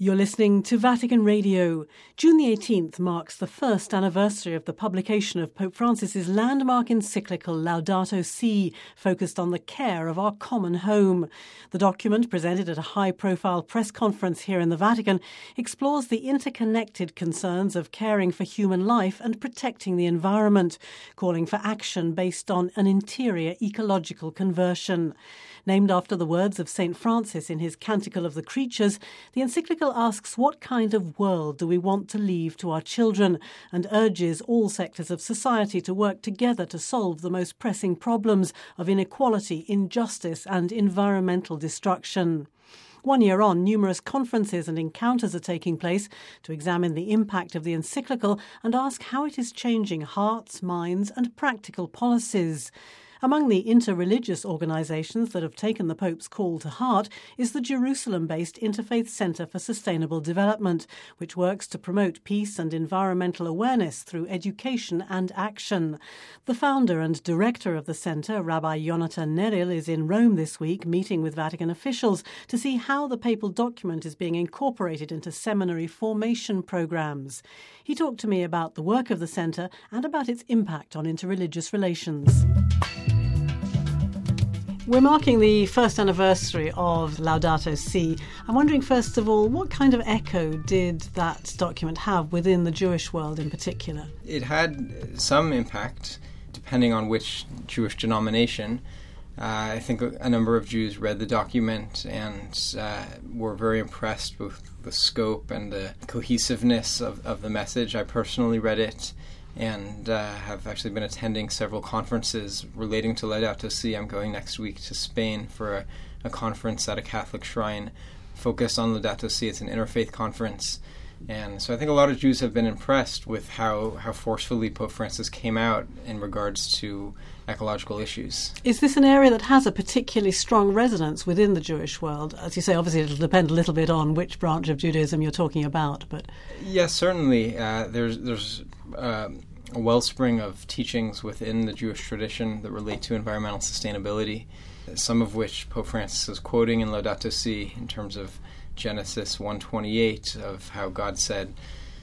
You're listening to Vatican Radio. June the 18th marks the first anniversary of the publication of Pope Francis's landmark encyclical Laudato Si, focused on the care of our common home. The document, presented at a high-profile press conference here in the Vatican, explores the interconnected concerns of caring for human life and protecting the environment, calling for action based on an interior ecological conversion. Named after the words of St. Francis in his Canticle of the Creatures, the encyclical asks what kind of world do we want to leave to our children, and urges all sectors of society to work together to solve the most pressing problems of inequality, injustice and environmental destruction. 1 year on, numerous conferences and encounters are taking place to examine the impact of the encyclical and ask how it is changing hearts, minds and practical policies. Among the interreligious organisations that have taken the Pope's call to heart is the Jerusalem-based Interfaith Centre for Sustainable Development, which works to promote peace and environmental awareness through education and action. The founder and director of the centre, Rabbi Yonatan Neril, is in Rome this week meeting with Vatican officials to see how the papal document is being incorporated into seminary formation programmes. He talked to me about the work of the centre and about its impact on interreligious relations. We're marking the first anniversary of Laudato Si. I'm wondering, first of all, what kind of echo did that document have within the Jewish world in particular? It had some impact, depending on which Jewish denomination. I think a number of Jews read the document and were very impressed with the scope and the cohesiveness of the message. I personally read it and have actually been attending several conferences relating to Laudato Si. I'm going next week to Spain for a conference at a Catholic shrine focused on Laudato Si. It's an interfaith conference. And so I think a lot of Jews have been impressed with how forcefully Pope Francis came out in regards to ecological issues. Is this an area that has a particularly strong resonance within the Jewish world? As you say, obviously it'll depend a little bit on which branch of Judaism you're talking about. But yes, certainly. There's a wellspring of teachings within the Jewish tradition that relate to environmental sustainability, some of which Pope Francis is quoting in Laudato Si in terms of Genesis 1:28, of how God said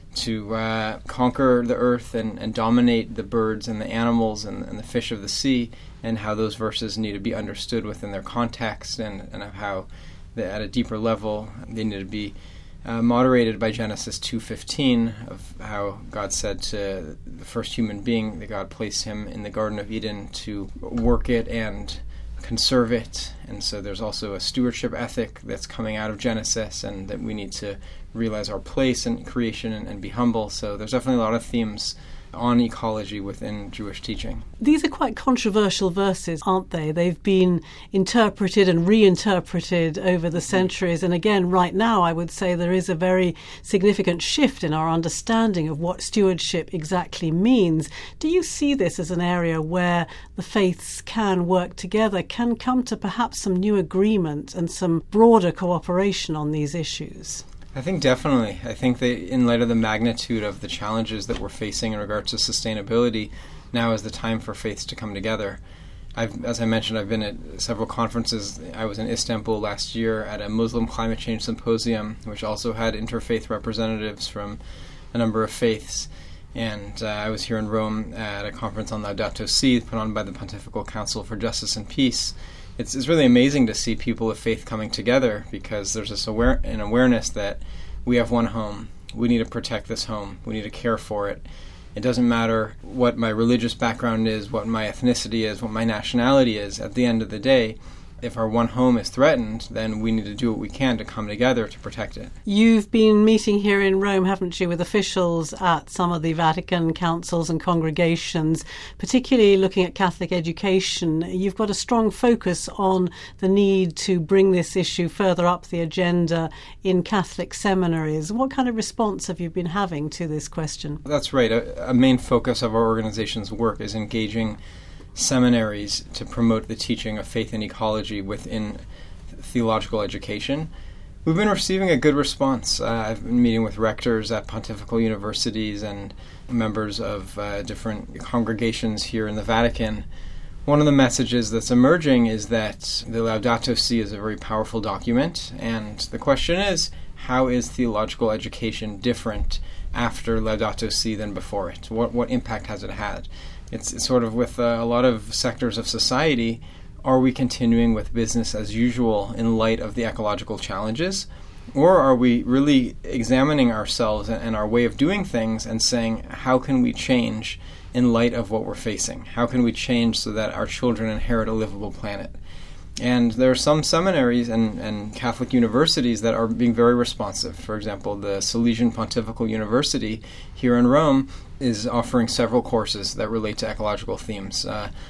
to conquer the earth and dominate the birds and the animals and the fish of the sea, and how those verses need to be understood within their context, and of how at a deeper level they need to be moderated by Genesis 2:15, of how God said to the first human being that God placed him in the Garden of Eden to work it and conserve it. And so there's also a stewardship ethic that's coming out of Genesis, and that we need to realize our place in creation and be humble. So there's definitely a lot of themes on ecology within Jewish teaching. These are quite controversial verses, aren't they? They've been interpreted and reinterpreted over the centuries. And again, right now, I would say there is a very significant shift in our understanding of what stewardship exactly means. Do you see this as an area where the faiths can work together, can come to perhaps some new agreement and some broader cooperation on these issues? I think definitely. I think that in light of the magnitude of the challenges that we're facing in regards to sustainability, now is the time for faiths to come together. As I mentioned, I've been at several conferences. I was in Istanbul last year at a Muslim climate change symposium, which also had interfaith representatives from a number of faiths. And I was here in Rome at a conference on Laudato Si, put on by the Pontifical Council for Justice and Peace. It's really amazing to see people of faith coming together, because there's this an awareness that we have one home. We need to protect this home. We need to care for it. It doesn't matter what my religious background is, what my ethnicity is, what my nationality is. At the end of the day, if our one home is threatened, then we need to do what we can to come together to protect it. You've been meeting here in Rome, haven't you, with officials at some of the Vatican councils and congregations, particularly looking at Catholic education. You've got a strong focus on the need to bring this issue further up the agenda in Catholic seminaries. What kind of response have you been having to this question? That's right. A main focus of our organization's work is engaging seminaries to promote the teaching of faith and ecology within theological education. We've been receiving a good response. I've been meeting with rectors at pontifical universities and members of different congregations here in the Vatican. One of the messages that's emerging is that the Laudato Si is a very powerful document, and the question is, how is theological education different after Laudato Si than before it? What impact has it had? It's sort of with a lot of sectors of society, are we continuing with business as usual in light of the ecological challenges? Or are we really examining ourselves and our way of doing things and saying, how can we change in light of what we're facing? How can we change so that our children inherit a livable planet? And there are some seminaries and Catholic universities that are being very responsive. For example, the Salesian Pontifical University here in Rome is offering several courses that relate to ecological themes.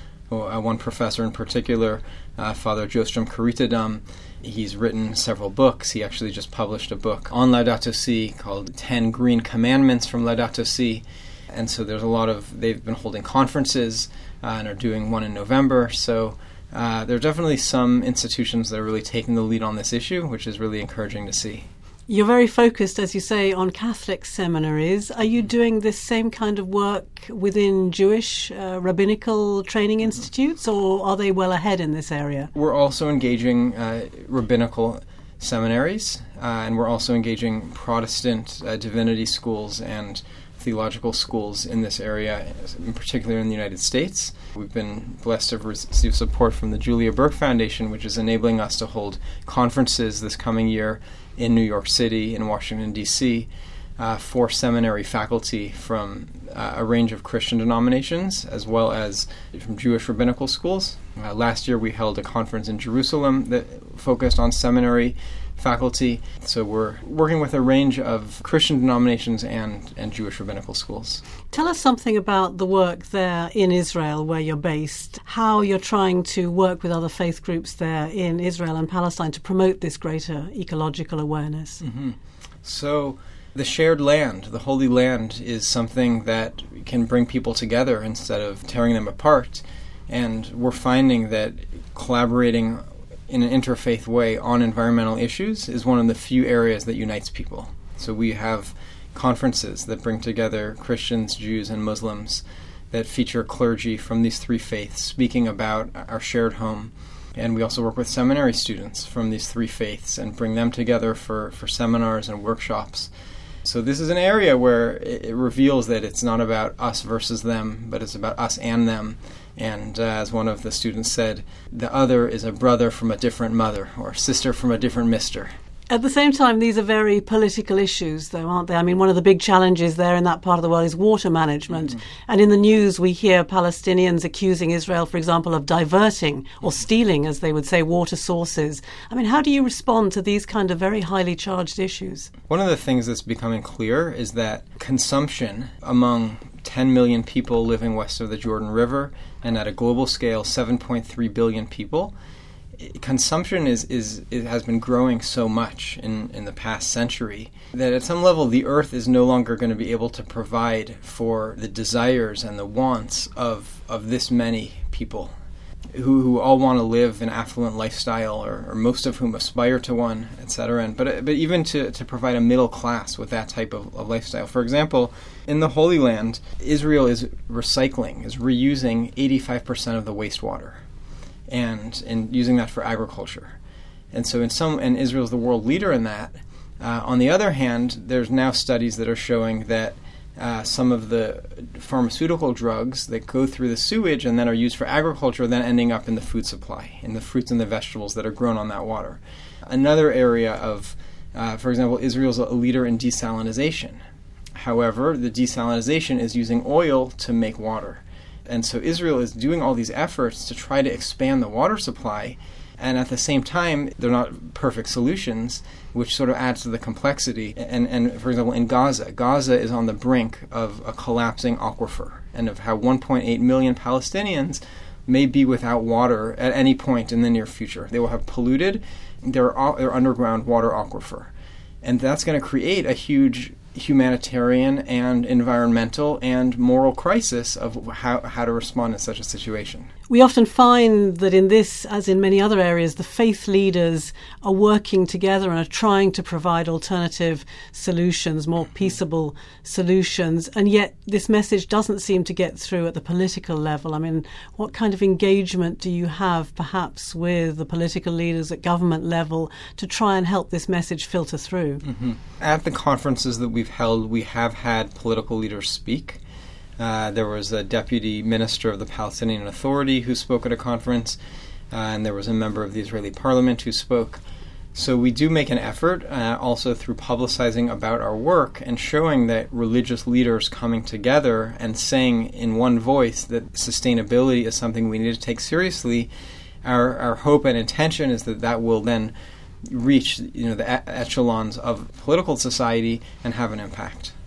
One professor in particular, Father Jostrom Caritadum, he's written several books. He actually just published a book on Laudato Si called 10 Green Commandments from Laudato Si. And so there's they've been holding conferences and are doing one in November. So there are definitely some institutions that are really taking the lead on this issue, which is really encouraging to see. You're very focused, as you say, on Catholic seminaries. Are you doing this same kind of work within Jewish rabbinical training institutes, or are they well ahead in this area? We're also engaging rabbinical seminaries, and we're also engaging Protestant divinity schools and theological schools in this area, in particular in the United States. We've been blessed to have received support from the Julia Burke Foundation, which is enabling us to hold conferences this coming year in New York City, in Washington, D.C., for seminary faculty from a range of Christian denominations, as well as from Jewish rabbinical schools. Last year we held a conference in Jerusalem that focused on seminary faculty. So we're working with a range of Christian denominations and Jewish rabbinical schools. Tell us something about the work there in Israel, where you're based, how you're trying to work with other faith groups there in Israel and Palestine to promote this greater ecological awareness. Mm-hmm. So the shared land, the Holy Land, is something that can bring people together instead of tearing them apart. And we're finding that collaborating in an interfaith way on environmental issues is one of the few areas that unites people. So we have conferences that bring together Christians, Jews, and Muslims that feature clergy from these three faiths speaking about our shared home. And we also work with seminary students from these three faiths and bring them together for seminars and workshops. So this is an area where it reveals that it's not about us versus them, but it's about us and them. And as one of the students said, the other is a brother from a different mother or sister from a different mister. At the same time, these are very political issues, though, aren't they? I mean, one of the big challenges there in that part of the world is water management. Mm-hmm. And in the news, we hear Palestinians accusing Israel, for example, of diverting or stealing, as they would say, water sources. I mean, how do you respond to these kind of very highly charged issues? One of the things that's becoming clear is that consumption among 10 million people living west of the Jordan River, and at a global scale, 7.3 billion people, consumption has been growing so much in the past century that at some level the earth is no longer going to be able to provide for the desires and the wants of this many people who all want to live an affluent lifestyle, or most of whom aspire to one, etc. But even to provide a middle class with that type of lifestyle. For example, in the Holy Land, Israel is reusing 85% of the wastewater and using that for agriculture. And so and Israel is the world leader in that. On the other hand, there's now studies that are showing that some of the pharmaceutical drugs that go through the sewage and then are used for agriculture are then ending up in the food supply, in the fruits and the vegetables that are grown on that water. Another area of, for example, Israel's a leader in desalinization. However, the desalinization is using oil to make water. And so Israel is doing all these efforts to try to expand the water supply, and at the same time, they're not perfect solutions, which sort of adds to the complexity. And for example, in Gaza is on the brink of a collapsing aquifer, and of how 1.8 million Palestinians may be without water at any point in the near future. They will have polluted their underground water aquifer. And that's going to create a huge humanitarian and environmental and moral crisis of how to respond in such a situation. We often find that in this, as in many other areas, the faith leaders are working together and are trying to provide alternative solutions, more peaceable solutions, and yet this message doesn't seem to get through at the political level. I mean, what kind of engagement do you have perhaps with the political leaders at government level to try and help this message filter through? Mm-hmm. At the conferences that we've held, we have had political leaders speak. There was a deputy minister of the Palestinian Authority who spoke at a conference, and there was a member of the Israeli parliament who spoke. So we do make an effort, also through publicizing about our work and showing that religious leaders coming together and saying in one voice that sustainability is something we need to take seriously. Our hope and intention is that will then reach the echelons of political society and have an impact.